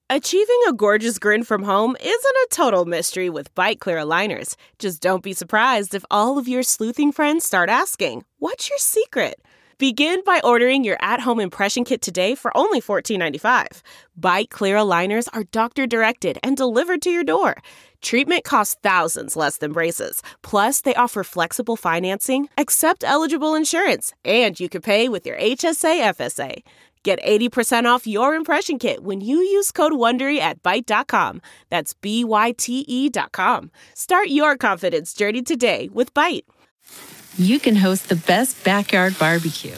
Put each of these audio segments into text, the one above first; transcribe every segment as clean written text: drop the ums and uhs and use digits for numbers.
Achieving a gorgeous grin from home isn't a total mystery with Byte Clear aligners. Just don't be surprised if all of your sleuthing friends start asking, "What's your secret?" Begin by ordering your at-home impression kit today for only $14.95. Byte Clear aligners are doctor-directed and delivered to your door. Treatment costs thousands less than braces. Plus, they offer flexible financing, accept eligible insurance, and you can pay with your HSA FSA. Get 80% off your impression kit when you use code WONDERY at Byte.com. That's BYTE.com. Start your confidence journey today with Byte. You can host the best backyard barbecue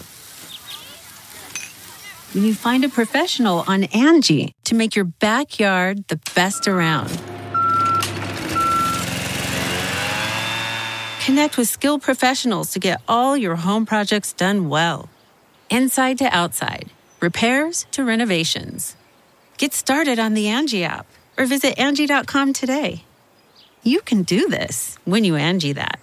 when you find a professional on Angie to make your backyard the best around. Connect with skilled professionals to get all your home projects done well. Inside to outside, repairs to renovations. Get started on the Angie app or visit Angie.com today. You can do this when you Angie that.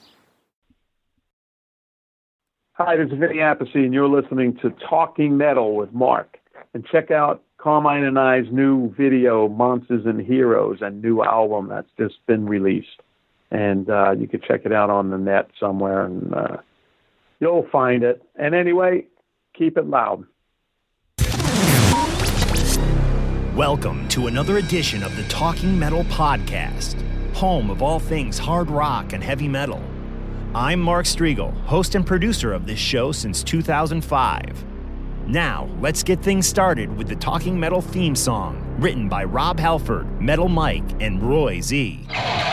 Hi, this is Vinny Appice, and you're listening to Talking Metal with Mark. And check out Carmine and I's new video, Monsters and Heroes, a new album that's just been released. And you can check it out on the net somewhere, and you'll find it. And anyway, keep it loud. Welcome to another edition of the Talking Metal Podcast, home of all things hard rock and heavy metal. I'm Mark Striegel, host and producer of this show since 2005. Now, let's get things started with the Talking Metal theme song, written by Rob Halford, Metal Mike, and Roy Z.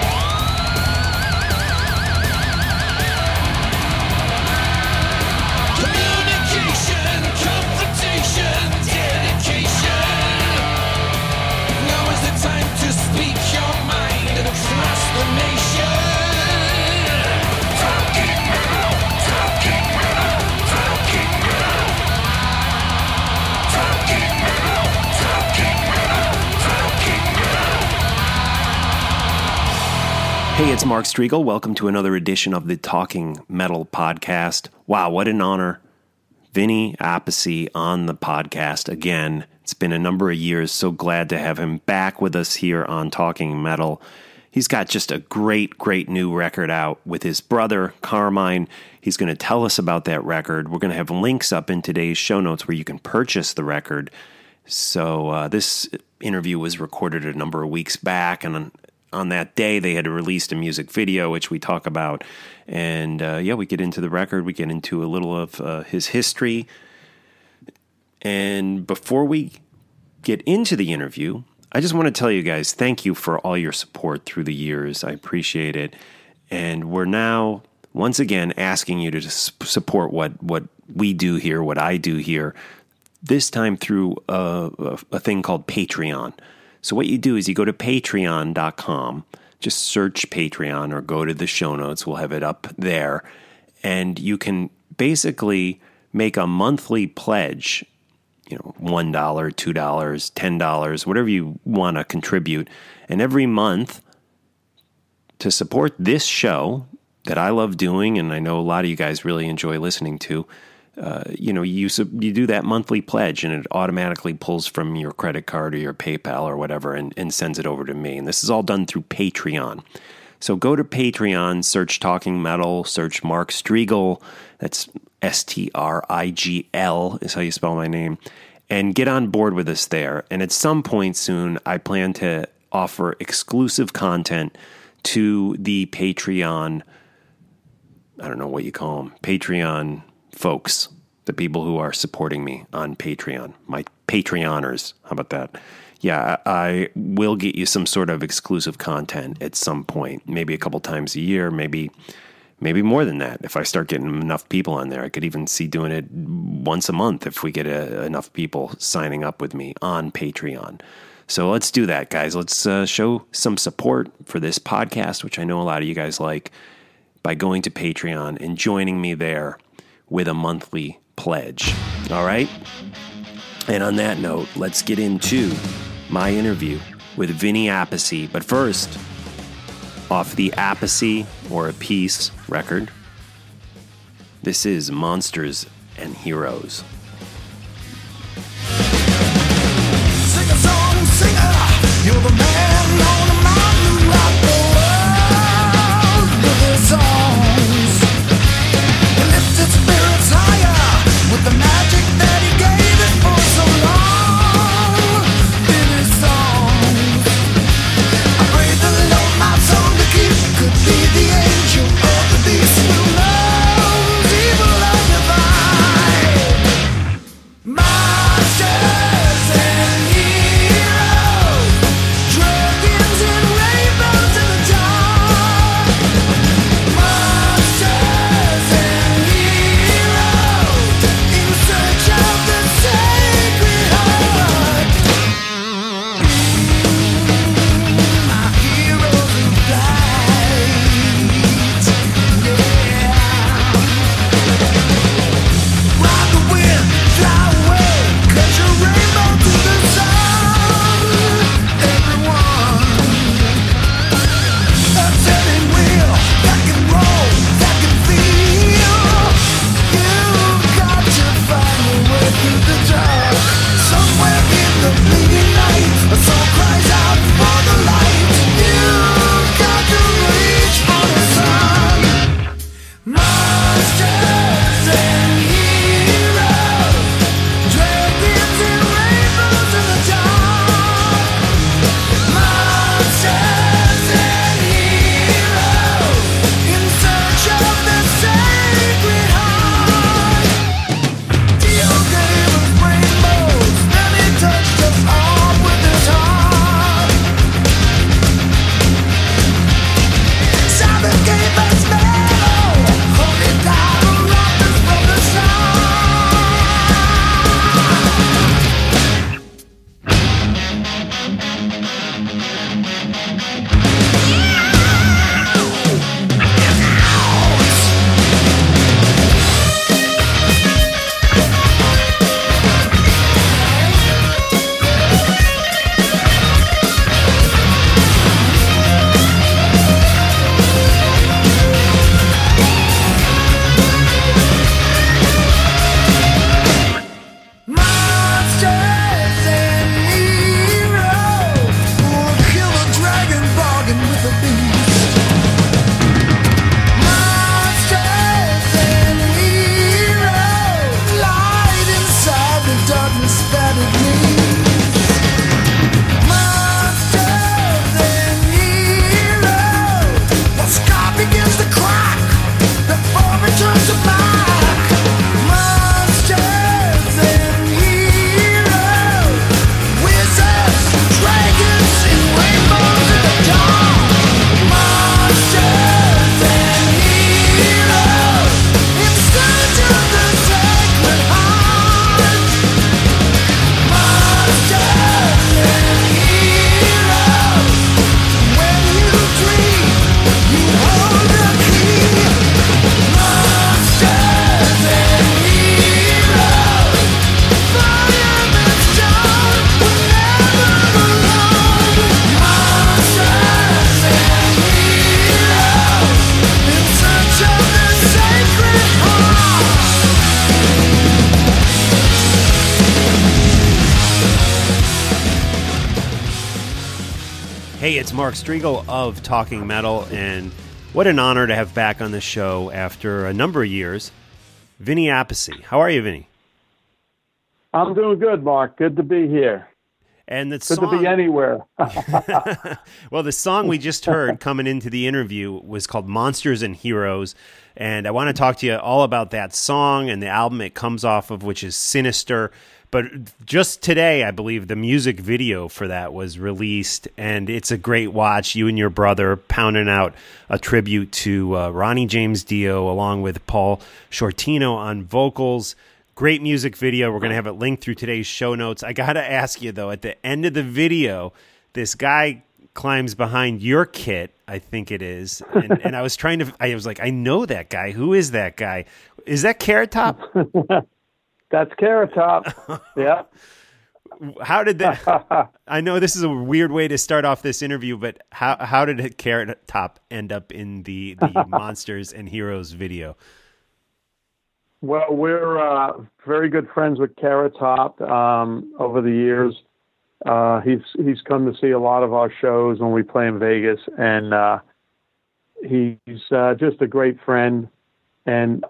Hey, it's Mark Striegel. Welcome to another edition of the Talking Metal Podcast. Wow, what an honor. Vinny Appice on the podcast again. It's been a number of years. So glad to have him back with us here on Talking Metal. He's got just a great new record out with his brother, Carmine. He's going to tell us about that record. We're going to have links up in today's show notes where you can purchase the record. So this interview was recorded a number of weeks back, and on that day, they had released a music video, which we talk about. And we get into the record. We get into a little of his history. And before we get into the interview, I just want to tell you guys, thank you for all your support through the years. I appreciate it. And we're now, once again, asking you to support what we do here, what I do here, this time through a thing called Patreon. So what you do is you go to patreon.com, just search Patreon or go to the show notes. We'll have it up there. And you can basically make a monthly pledge, $1, $2, $10, whatever you want to contribute. And every month to support this show that I love doing, and I know a lot of you guys really enjoy listening to, you do that monthly pledge, and it automatically pulls from your credit card or your PayPal or whatever and sends it over to me. And this is all done through Patreon. So go to Patreon, search Talking Metal, search Mark Striegel. That's Strigl is how you spell my name. And get on board with us there. And at some point soon, I plan to offer exclusive content to the Patreon, I don't know what you call them, Patreon folks, the people who are supporting me on Patreon, my Patreoners. How about that? Yeah, I will get you some sort of exclusive content at some point, maybe a couple times a year, maybe more than that. If I start getting enough people on there, I could even see doing it once a month if we get enough people signing up with me on Patreon. So let's do that, guys. Let's show some support for this podcast, which I know a lot of you guys like, by going to Patreon and joining me there with a monthly pledge. All right? And on that note, let's get into my interview with Vinny Appice. But first, off the Appice or Appice record, this is Monsters and Heroes. Sing a song, Hey, it's Mark Strigl of Talking Metal, and what an honor to have back on the show after a number of years, Vinny Appice. How are you, Vinny? I'm doing good, Mark. Good to be here. And the Good to be anywhere. Well, the song we just heard coming into the interview was called Monsters and Heroes, and I want to talk to you all about that song and the album it comes off of, which is Sinister. But just today, I believe, the music video for that was released, and it's a great watch. You and your brother pounding out a tribute to Ronnie James Dio, along with Paul Shortino on vocals. Great music video. We're going to have it linked through today's show notes. I got to ask you, though, at the end of the video, this guy climbs behind your kit, I think it is, and I was like, I know that guy. Who is that guy? Is that Carrot Top? That's Carrot Top. Yeah. How did that? I know this is a weird way to start off this interview, but how did Carrot Top end up in the Monsters and Heroes video? Well, we're very good friends with Carrot Top over the years. He's come to see a lot of our shows when we play in Vegas, and he's just a great friend. And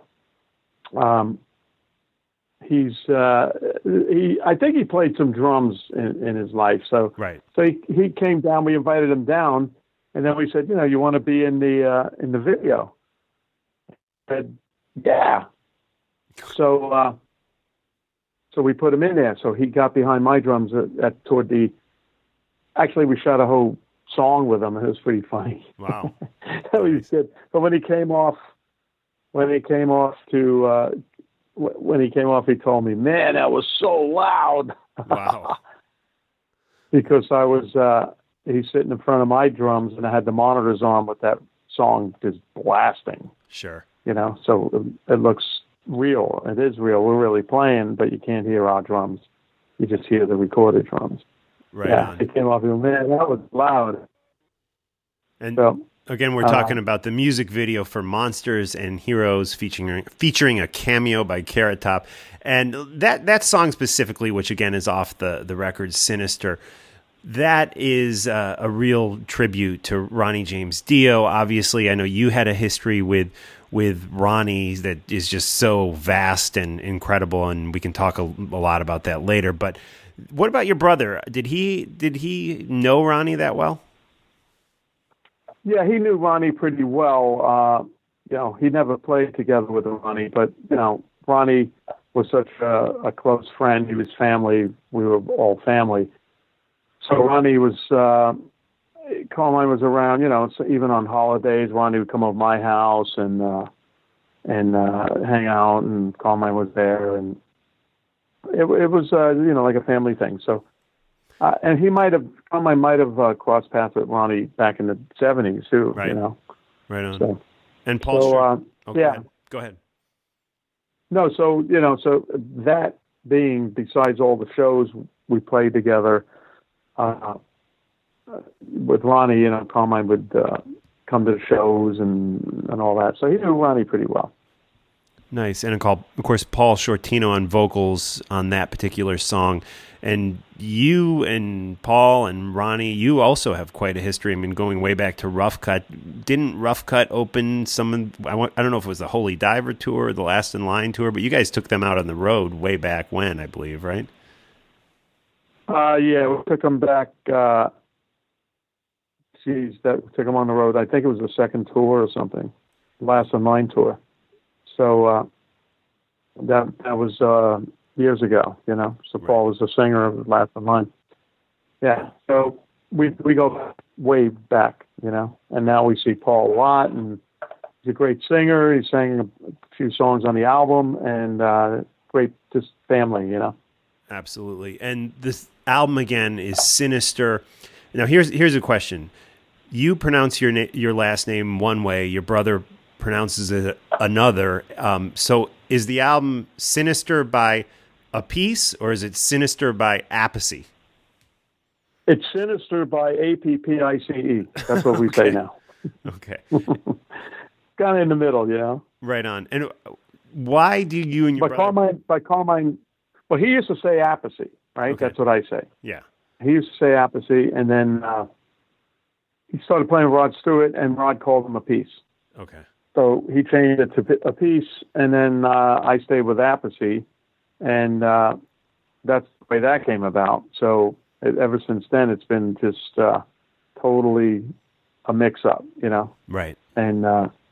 I think he played some drums in his life. So right. So he came down. We invited him down, and then we said, you want to be in the video? He said, yeah. So we put him in there. So he got behind my drums toward the. Actually, we shot a whole song with him. It was pretty funny. Wow. That was good. But when he came off, he told me, "Man, that was so loud." Wow. Because I was he's sitting in front of my drums, and I had the monitors on with that song just blasting. Sure. So it looks real. It is real. We're really playing, but you can't hear our drums. You just hear the recorded drums. Right. Yeah. On. It came off. Man, that was loud. And so, again, we're talking about the music video for Monsters and Heroes featuring a cameo by Carrot Top. And that song specifically, which again is off the record Sinister, that is a real tribute to Ronnie James Dio. Obviously, I know you had a history with Ronnie that is just so vast and incredible, and we can talk a lot about that later. But what about your brother? Did he know Ronnie that well? Yeah, he knew Ronnie pretty well. He never played together with Ronnie, but, Ronnie was such a close friend. He was family. We were all family. So Ronnie was, Carmine was around, so even on holidays, Ronnie would come over my house and hang out, and Carmine was there. And it was, like a family thing. So, and Carmine might have crossed paths with Ronnie back in the 70s too, Right. Right on. So, and Paul, yeah. Go ahead. No, so that being besides all the shows we played together with Ronnie, Carmine would come to the shows and all that. So he knew Ronnie pretty well. Nice. And of course, Paul Shortino on vocals on that particular song. And you and Paul and Ronnie, you also have quite a history. I mean, going way back to Rough Cut. Didn't Rough Cut open I don't know if it was the Holy Diver tour or the Last in Line tour, but you guys took them out on the road way back when, I believe, right? Yeah, we took them back. That took them on the road. I think it was the second tour or something, Last in Line tour. So that was years ago, So Right. Paul was the singer of Last in Line. Yeah. So we go way back, And now we see Paul a lot, and he's a great singer. He sang a few songs on the album, and great just family, Absolutely. And this album again is Sinister. Now here's a question. You pronounce your last name one way, your brother pronounces it another. So is the album Sinister by Appice, or is it Sinister by Appice? It's Sinister by Appice. That's what we say now. Okay. Kind of in the middle, Right on. And why do you and your brother... Carmine, well, he used to say Appice, right? Okay. That's what I say. Yeah. He used to say Appice, and then he started playing with Rod Stewart, and Rod called him a piece. Okay. So he changed it to a piece, and then I stayed with Appice, and that's the way that came about. So ever since then, it's been just totally a mix-up, you know. Right. And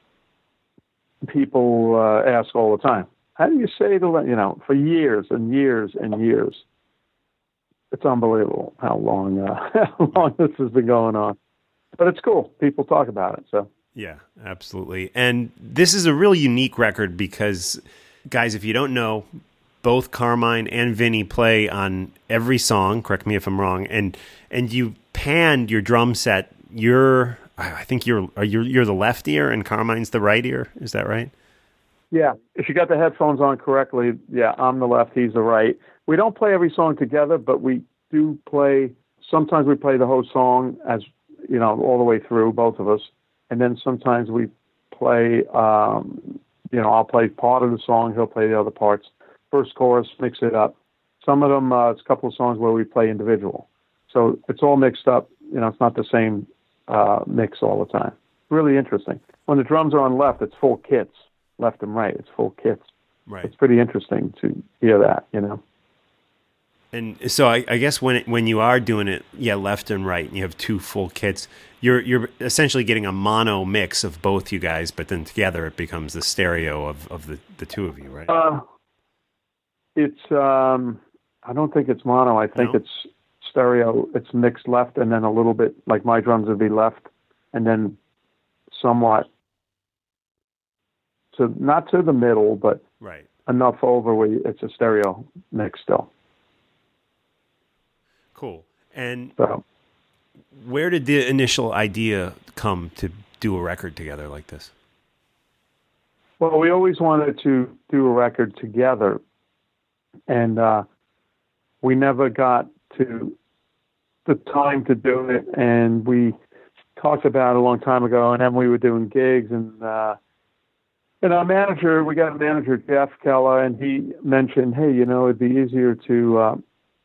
people ask all the time, how do you say for years and years and years. It's unbelievable how long this has been going on. But it's cool. People talk about it, so. Yeah, absolutely. And this is a really unique record because, guys, if you don't know, both Carmine and Vinny play on every song, correct me if I'm wrong, and you panned your drum set. I think you're the left ear and Carmine's the right ear. Is that right? Yeah. If you got the headphones on correctly, yeah, I'm the left, he's the right. We don't play every song together, but we do play. Sometimes we play the whole song as, you know, all the way through, both of us. And then sometimes we play, I'll play part of the song, he'll play the other parts. First chorus, mix it up. Some of them, it's a couple of songs where we play individual. So it's all mixed up. You know, it's not the same mix all the time. Really interesting. When the drums are on left, it's full kits. Left and right, it's full kits. Right. It's pretty interesting to hear that, you know. And so I guess when you are doing it, left and right, and you have two full kits, you're essentially getting a mono mix of both you guys, but then together it becomes the stereo of the two of you, right? It's I don't think it's mono. I think it's stereo. It's mixed left, and then a little bit like my drums would be left, and then somewhat to not to the middle, but right enough over where it's a stereo mix still. Cool. And so, where did the initial idea come to do a record together like this? Well, we always wanted to do a record together, and we never got to the time to do it. And we talked about it a long time ago, and then we were doing gigs, and our manager, we got a manager, Jeff Keller, and he mentioned, hey, it'd be easier to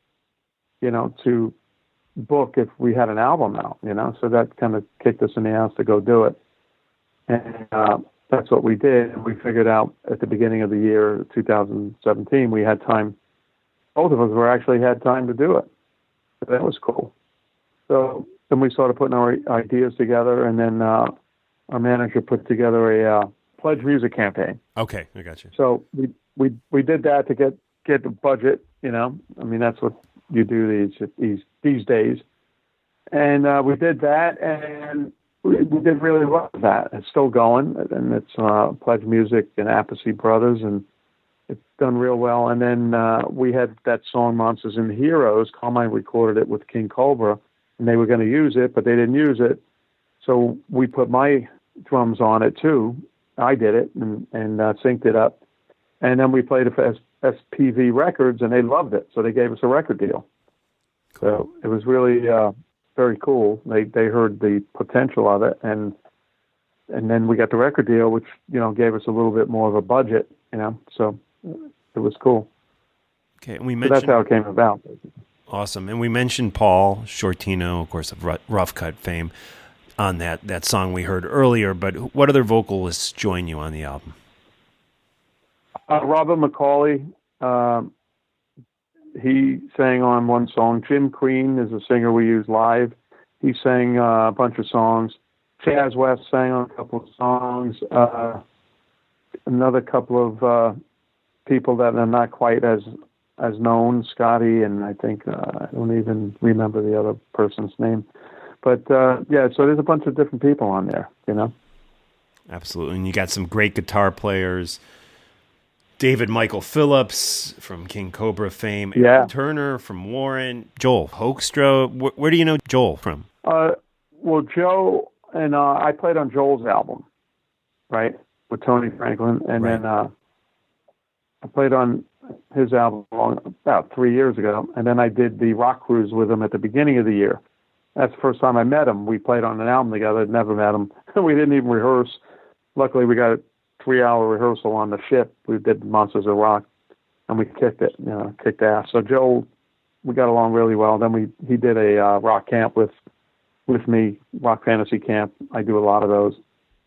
book if we had an album out, so that kind of kicked us in the ass to go do it. And that's what we did. And we figured out at the beginning of the year, 2017, we had time. Both of us had time to do it. So that was cool. So then we started putting our ideas together, and then our manager put together a Pledge Music campaign. Okay, I got you. So we did that to get the budget, I mean, that's what you do these days. And we did that, and we did really well with that. It's still going, and it's Pledge Music and Appice Brothers, and it's done real well. And then we had that song Monsters and Heroes. Carmine recorded it with King Cobra, and they were going to use it, but they didn't use it. So we put my drums on it too. I did it and synced it up. And then we played it for SPV Records, and they loved it, so they gave us a record deal. Cool. So it was really very cool. They heard the potential of it, and then we got the record deal, which gave us a little bit more of a budget. So it was cool. Okay, and we mentioned, so that's how it came about. Awesome, and we mentioned Paul Shortino, of course, of Rough Cut fame, on that song we heard earlier. But what other vocalists join you on the album? Robert McCauley, he sang on one song. Jim Crean is a singer we use live. He sang a bunch of songs. Chaz West sang on a couple of songs. Another couple of people that are not quite as known, Scotty, and I think I don't even remember the other person's name. But so there's a bunch of different people on there, Absolutely, and you got some great guitar players. David Michael Phillips from King Cobra fame, Aaron Turner from Warren, Joel Hoekstra. Where do you know Joel from? Well, Joe and I played on Joel's album, right, with Tony Franklin, and then I played on his album about 3 years ago, and then I did the rock cruise with him at the beginning of the year. That's the first time I met him. We played on an album together. I'd never met him. We didn't even rehearse. Luckily, we got a 3-hour rehearsal on the ship. We did Monsters of Rock, and we kicked it, kicked ass. So Joe, we got along really well. Then he did a rock camp with with me, Rock Fantasy Camp. I do a lot of those.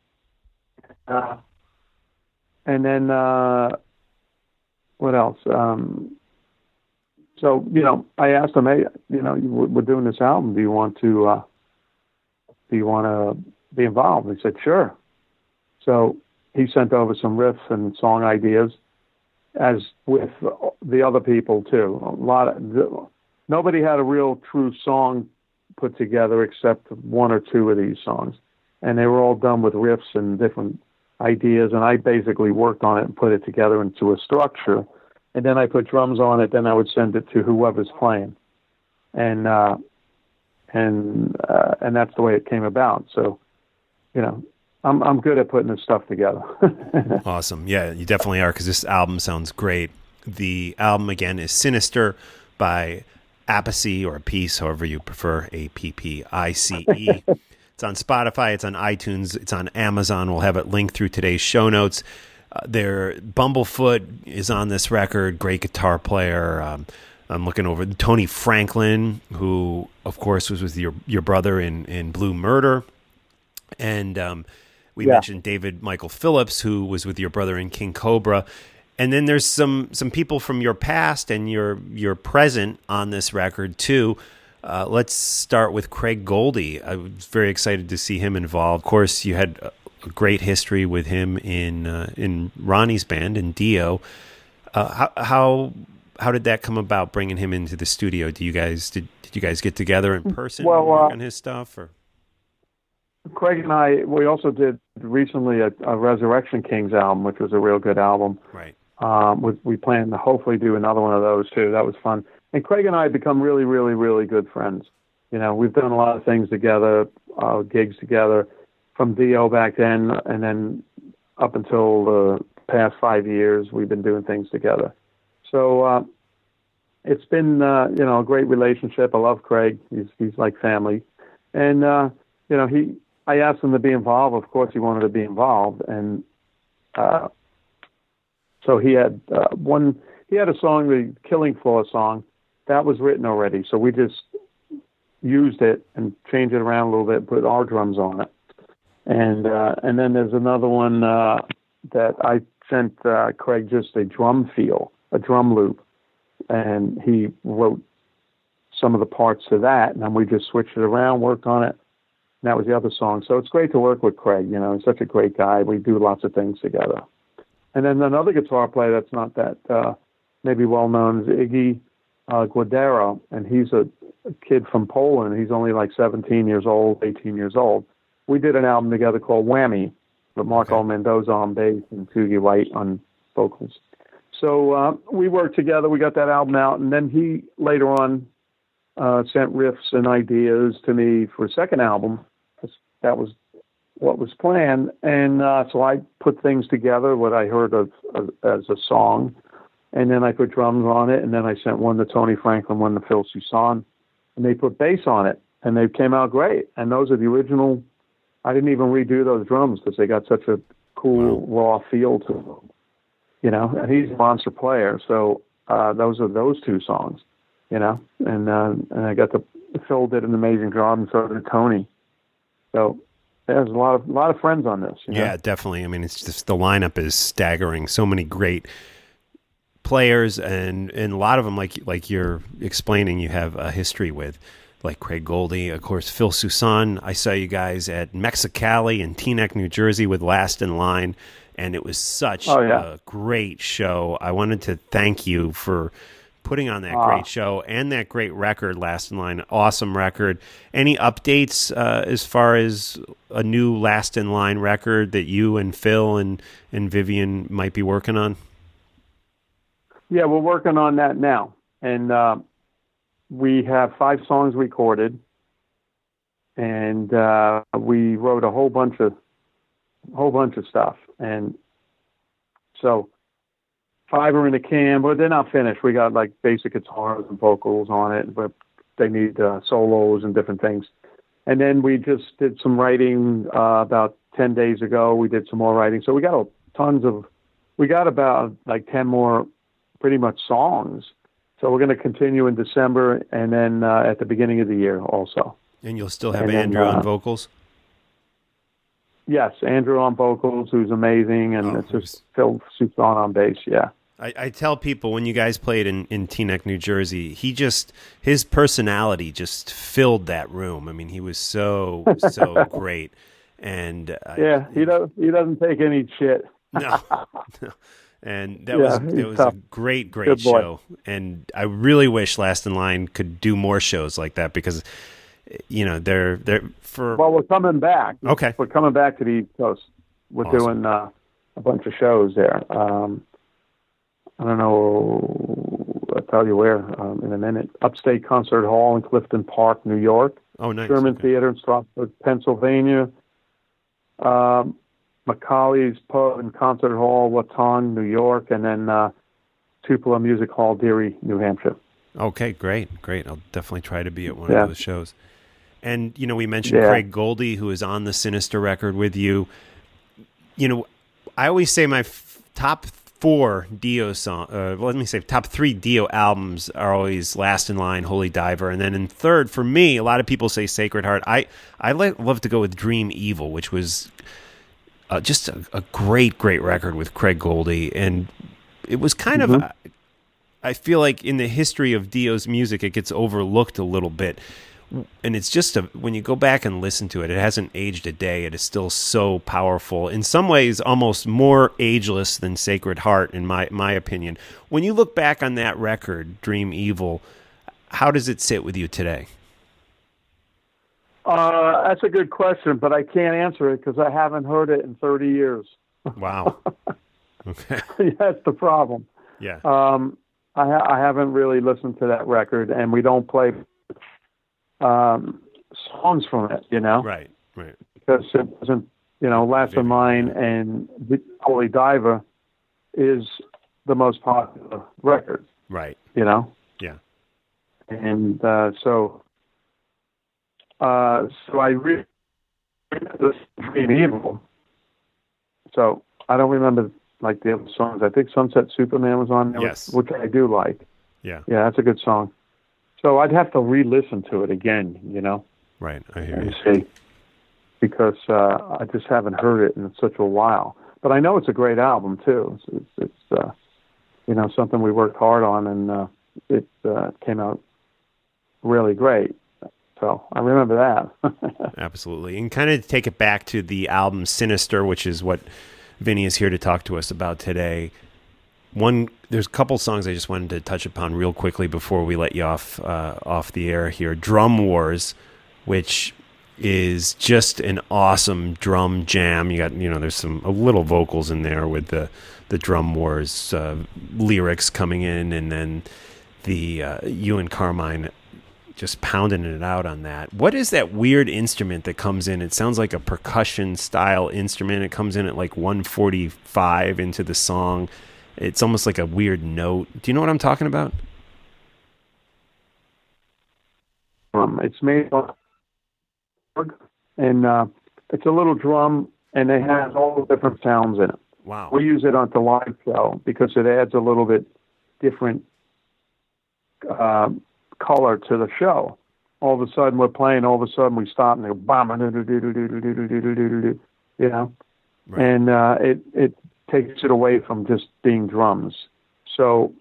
And then what else? So, I asked him, hey, we're doing this album. Do you want to be involved? He said, sure. So he sent over some riffs and song ideas, as with the other people too. Nobody had a real true song put together except one or two of these songs, and they were all done with riffs and different ideas. And I basically worked on it and put it together into a structure. And then I put drums on it. Then I would send it to whoever's playing, and that's the way it came about. So, I'm good at putting this stuff together. Awesome. Yeah, you definitely are, because this album sounds great. The album, again, is Sinister by Appice, or Appice, however you prefer, Appice. It's on Spotify, it's on iTunes, it's on Amazon. We'll have it linked through today's show notes. Bumblefoot is on this record, great guitar player. I'm looking over Tony Franklin, who, of course, was with your brother in Blue Murder. And we mentioned David Michael Phillips, who was with your brother in King Cobra. And then there's some people from your past and your present on this record, too. Let's start with Craig Goldie. I was very excited to see him involved. Of course, you had a great history with him in Ronnie's band, in Dio. How did that come about, bringing him into the studio? Did you guys get together in person and work on his stuff? Or? Craig and I, we also did recently a Resurrection Kings album, which was a real good album. Right. We plan to hopefully do another one of those too. That was fun. And Craig and I have become really, really, really good friends. We've done a lot of things together, gigs together, from Dio back then, and then up until the past 5 years, we've been doing things together. So it's been a great relationship. I love Craig. He's like family, and I asked him to be involved. Of course, he wanted to be involved, and so he had He had a song, the Killing Floor song, that was written already. So we just used it and changed it around a little bit, put our drums on it. And then there's another one that I sent Craig just a drum feel, a drum loop, and he wrote some of the parts to that, and then we just switched it around, worked on it, and that was the other song. So it's great to work with Craig. He's such a great guy. We do lots of things together. And then another guitar player that's not that maybe well-known is Iggy Guadera, and he's a kid from Poland. He's only like 17 years old, 18 years old. We did an album together called Whammy, with Marco Mendoza on bass and Toogie White on vocals. So we worked together. We got that album out, and then he later on sent riffs and ideas to me for a second album. That was what was planned, and so I put things together, what I heard of as a song, and then I put drums on it, and then I sent one to Tony Franklin, one to Phil Soussan, and they put bass on it, and they came out great. And those are the original. I didn't even redo those drums because they got such a cool raw feel to them, And he's a monster player, so those are those two songs, And I got Phil did an amazing job, and so did Tony. So there's a lot of friends on this. Yeah, definitely. I mean, it's just the lineup is staggering. So many great players, and a lot of them, like you're explaining, you have a history with, like Craig Goldie, of course, Phil Soussan. I saw you guys at Mexicali in Teaneck, New Jersey with Last in Line, and it was such a great show. I wanted to thank you for putting on that great show and that great record, Last in Line. Awesome record. Any updates as far as a new Last in Line record that you and Phil and Vivian might be working on? Yeah, we're working on that now. And we have 5 songs recorded, and we wrote a whole bunch of stuff. And so 5 are in the can, but they're not finished. We got like basic guitars and vocals on it, but they need solos and different things. And then we just did some writing about 10 days ago. We did some more writing. So we got about like 10 more pretty much songs. So we're going to continue in December and then at the beginning of the year also. And you'll still have And then, Andrew on vocals? Yes, Andrew on vocals, who's amazing, and it's just Phil Soussan on bass, yeah. I tell people when you guys played in Teaneck, New Jersey, his personality just filled that room. I mean, he was so great, and he doesn't take any shit. No. And that was tough. a great Good show, and I really wish Last in Line could do more shows like that because they're for. Well, we're coming back. Okay, we're coming back to the East Coast. We're doing a bunch of shows there. I don't know. I'll tell you where in a minute. Upstate Concert Hall in Clifton Park, New York. Oh, nice. Sherman Theater in Stroudsburg, Pennsylvania. Macaulay's Pub and Concert Hall, Waton, New York, and then Tupelo Music Hall, Deary, New Hampshire. Okay, great. I'll definitely try to be at one of those shows. And, we mentioned Craig Goldie, who is on the Sinister record with you. I always say my top 4 Dio top 3 Dio albums are always Last in Line, Holy Diver, and then in third, for me, a lot of people say Sacred Heart. I love to go with Dream Evil, which was just a great record with Craig Goldie, and it was kind of, I feel like in the history of Dio's music, it gets overlooked a little bit, and it's just when you go back and listen to it, it hasn't aged a day. It is still so powerful. In some ways, almost more ageless than Sacred Heart, in my opinion. When you look back on that record, Dream Evil, how does it sit with you today? That's a good question, but I can't answer it because I haven't heard it in 30 years. Wow. Okay. That's the problem. Yeah. I haven't really listened to that record, and we don't play songs from it, Right. Because it wasn't, Last in Line and Holy Diver is the most popular record. Right. Yeah. And so I really Dream Evil. So I don't remember like the other songs. I think Sunset Superman was on there, yes, which I do like. Yeah, that's a good song. So I'd have to re-listen to it again, Right, I hear you. you. See, because I just haven't heard it in such a while. But I know it's a great album too. It's something we worked hard on, and it came out really great. So I remember that. Absolutely. And kind of take it back to the album Sinister, which is what Vinny is here to talk to us about today. There's a couple songs I just wanted to touch upon real quickly before we let you off the air here. Drum Wars, which is just an awesome drum jam. You got, there's a little vocals in there with the Drum Wars lyrics coming in, and then you and Carmine just pounding it out on that. What is that weird instrument that comes in? It sounds like a percussion style instrument. It comes in at like 145 into the song. It's almost like a weird note. Do you know what I'm talking about? It's made on, and it's a little drum, and it has all the different sounds in it. Wow. We use it on the live show because it adds a little bit different color to the show. All of a sudden we're playing, all of a sudden we stop and they go bam, Right. And it takes it away from just being drums. So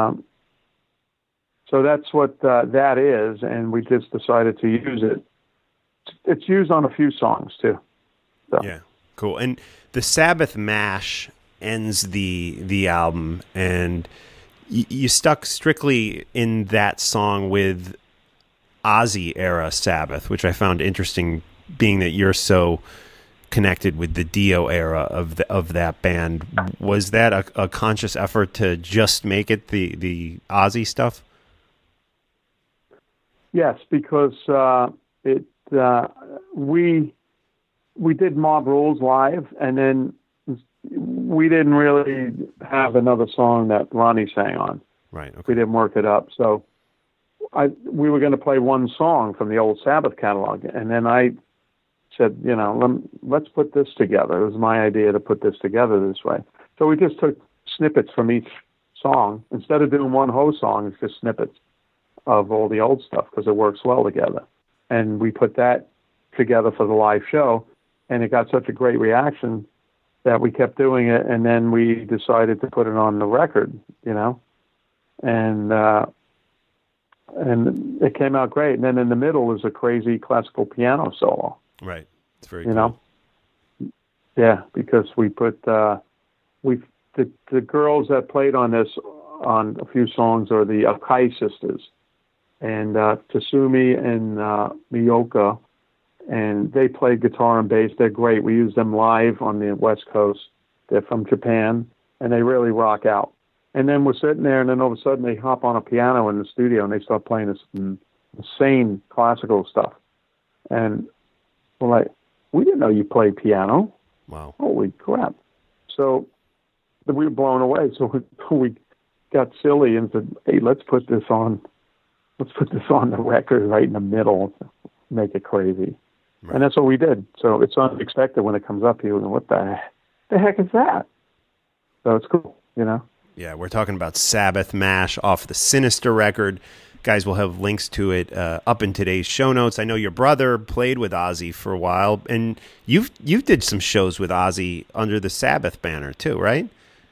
that's what that is, and we just decided to use it. It's used on a few songs too. So. Yeah, cool. And the Sabbath Mash ends the album, and you stuck strictly in that song with Ozzy era Sabbath, which I found interesting, being that you're so connected with the Dio era of that band. Was that a conscious effort to just make it the Ozzy stuff? Yes, because we did Mob Rules live, and then we didn't really have another song that Ronnie sang on. Right. Okay. We didn't work it up. So we were going to play one song from the old Sabbath catalog. And then I said, let's put this together. It was my idea to put this together this way. So we just took snippets from each song. Instead of doing one whole song, it's just snippets of all the old stuff because it works well together. and we put that together for the live show, and it got such a great reaction that we kept doing it, and then we decided to put it on the record, and it came out great. And then in the middle is a crazy classical piano solo. Right. It's very cool. Yeah, because we put the girls that played on this on a few songs are the Akai sisters, and Tasumi and Miyoka, and they play guitar and bass. They're great. We use them live on the West Coast. They're from Japan, and they really rock out. And then we're sitting there, and then all of a sudden they hop on a piano in the studio, and they start playing this insane classical stuff. And we're like, we didn't know you played piano. Wow. Holy crap. So we were blown away. So we got silly and said, hey, let's put this on the record right in the middle, make it crazy. Right. And that's what we did. So it's unexpected when it comes up. You go, what the heck is that? So it's cool, Yeah, we're talking about Sabbath Mash off the Sinister record. Guys, we'll have links to it up in today's show notes. I know your brother played with Ozzy for a while, and you did some shows with Ozzy under the Sabbath banner too, right?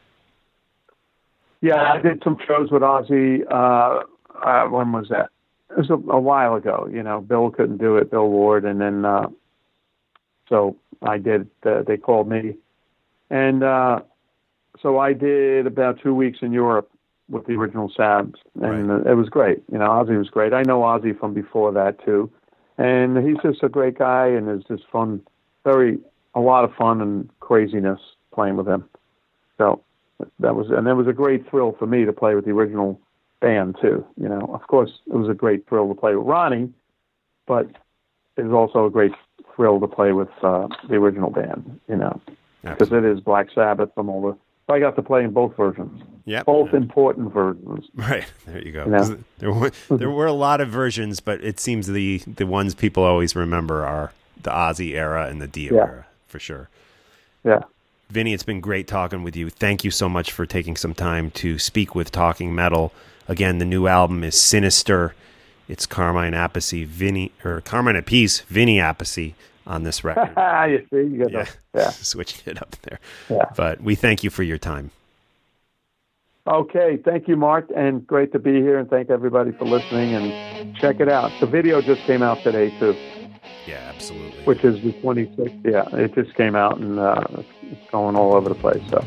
Yeah, I did some shows with Ozzy. When was that? It was a while ago. Bill couldn't do it, Bill Ward, and then so I did. They called me, and so I did about 2 weeks in Europe with the original Sabs, and It was great. Ozzy was great. I know Ozzy from before that too, and he's just a great guy, and it's just fun, a lot of fun and craziness playing with him. So it was a great thrill for me to play with the original band too. Of course, it was a great thrill to play with Ronnie, but it was also a great thrill to play with the original band. Because it is Black Sabbath from all the. I got to play in both versions. Yeah, both important versions. Right, there you go. There were a lot of versions, but it seems the ones people always remember are the Ozzy era and the Dio era, for sure. Yeah. Vinny, it's been great talking with you. Thank you so much for taking some time to speak with Talking Metal. Again, the new album is Sinister. It's Carmine Appice, Vinny Appice on this record. You see, you got switching it up there. Yeah. But we thank you for your time. Okay, thank you, Mark, and great to be here, and thank everybody for listening, and check it out. The video just came out today, too. Yeah, absolutely. Which is the 26th. Yeah, it just came out, and it's going all over the place, so.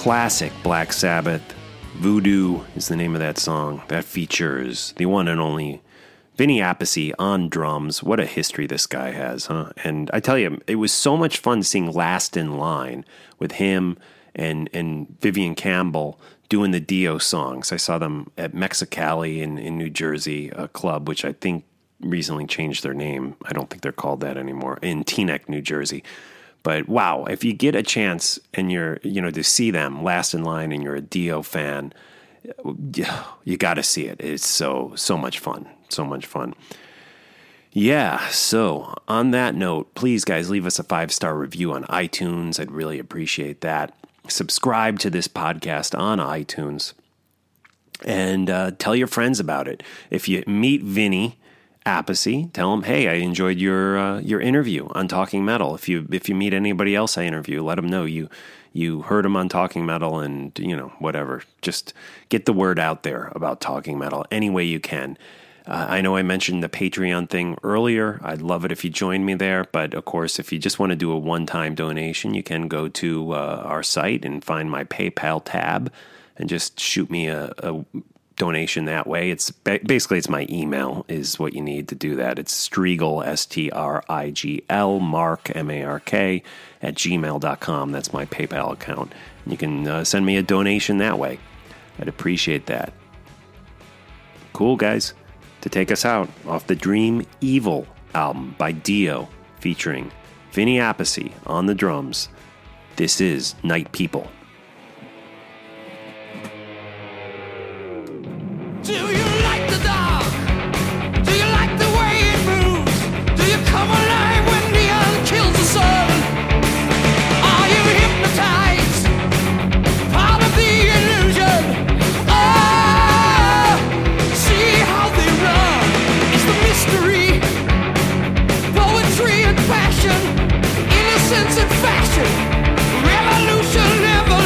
classic Black Sabbath. Voodoo is the name of that song. That features the one and only Vinny Appice on drums. What a history this guy has, huh? And I tell you, it was so much fun seeing Last in Line with him and Vivian Campbell doing the Dio songs. I saw them at Mexicali in New Jersey, a club which I think recently changed their name. I don't think they're called that anymore, in Teaneck, New Jersey. But wow, if you get a chance and you're, to see them Last in Line and you're a Dio fan, you got to see it. It's so much fun. So much fun. Yeah, so on that note, please, guys, leave us a 5-star review on iTunes. I'd really appreciate that. Subscribe to this podcast on iTunes and tell your friends about it. If you meet Vinny Appice, tell him, hey, I enjoyed your interview on Talking Metal. If you meet anybody else I interview, let them know you heard him on Talking Metal and, whatever. Just get the word out there about Talking Metal any way you can. I know I mentioned the Patreon thing earlier. I'd love it if you joined me there. But, of course, if you just want to do a one-time donation, you can go to our site and find my PayPal tab and just shoot me a donation that way. It's basically it's my email is what you need to do that. It's Strigl, STRIGL, Mark, MARK, @gmail.com. That's my PayPal account. You can send me a donation that way. I'd appreciate that. Cool, guys. To take us out, off the Dream Evil album by Dio, featuring Vinny Appice on the drums, this is Night People. Do you like the dark? Do you like the way it moves? Do you come alive when the earth kills the sun? Are you hypnotized? Part of the illusion? Oh, see how they run. It's the mystery, poetry and passion, innocence and fashion, revolution, evolution.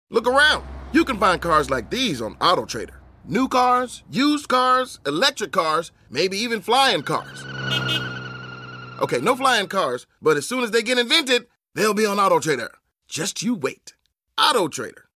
Look around. You can find cars like these on AutoTrader. New cars, used cars, electric cars, maybe even flying cars. Okay, no flying cars, but as soon as they get invented, they'll be on AutoTrader. Just you wait. AutoTrader.